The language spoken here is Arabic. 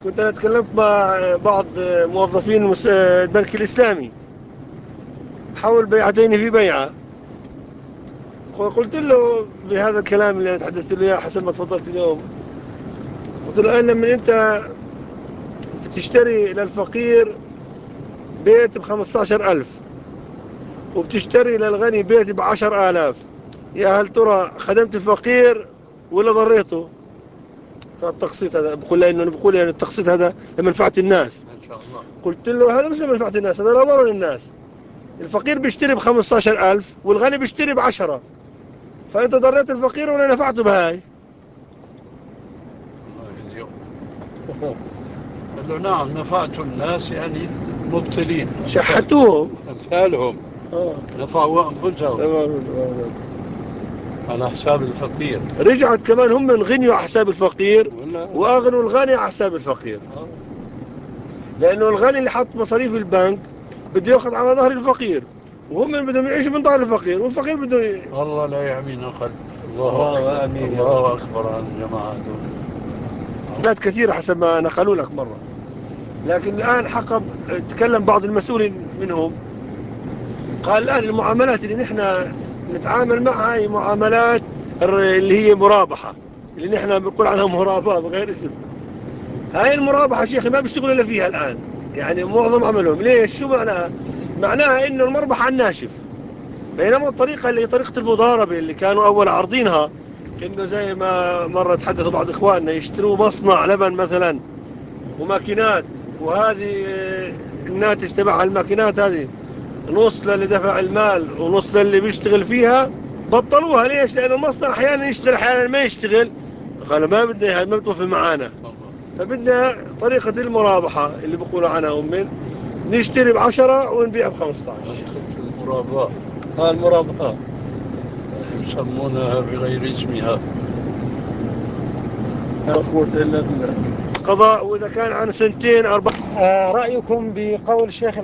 كنت أنا تكلمت مع بعض موظفين البنك الإسلامي حول بيعتين في بيعة. وقلت له بهذا الكلام اللي أنا تحدثت له إياه حسب ما تفضلت اليوم. قلت له أن لما أنت بتشتري للفقير بيت ب15,000 وبتشتري للغني بيت ب10,000، يا هل ترى خدمت الفقير ولا ضريته؟ التقسيط هذا بقول يعني التقسيط هذا لمنفعة الناس إن شاء الله. قلت له هذا مش لمنفعة الناس، هذا لا ضرر للناس. الفقير بيشتري ب15,000 والغني بيشتري ب10، فأنت ضريت الفقير ولا نفعته بهاي؟ الله يجزيهم. قال له نعم نفعت الناس يعني المبتلين شحتوهم أمثالهم نفعوا أنفسهم تمام. على حساب الفقير. رجعت كمان هم غنيوا على حساب الفقير ولا وأغنوا الغني على حساب الفقير، لأنه الغني اللي حط مصاريف البنك بده ياخذ على ظهر الفقير، وهم بدهم يعيشوا من ظهر الفقير، والفقير بده الله لا يعمينا قلب. الله أكبر. آمين. الله أكبر عن الجماعة دول. حالات كثيرة حسب ما نقلوا لك مرة. لكن الآن حقب تكلم بعض المسؤولين منهم، قال الآن المعاملات اللي نحن نتعامل معها هي معاملات اللي هي مرابحة، اللي نحن بنقول عنها مرابحة بغير اسم. هاي المرابحة شيخي ما بيشتغلوا إلا فيها الآن، يعني معظم عملهم. ليش؟ شو معناها؟ معناها إنه المربح على الناشف، بينما الطريقة اللي هي طريقة المضاربة اللي كانوا أول عارضينها، إنه زي ما مرة تحدثوا بعض إخواننا يشتروا مصنع لبن مثلا وماكينات، وهذه الناتج تبع الماكينات هذه نص للي دفع المال ونص للي بيشتغل فيها. بطلوها. ليش؟ لأن المصنع أحيانا يشتغل أحيانا ما يشتغل. قال ما بدنا هاي، ما بتوفي معانا، فبدنا طريقة المرابحة اللي بيقولوا عنها هم، نشتري ب10 ونبيع ب15. المرابحة. المرابحة يسمونها بغير اسمها. لا قوة إلا بالله. قضاء وإذا كان عن 2 4. رأيكم بقول الشيخ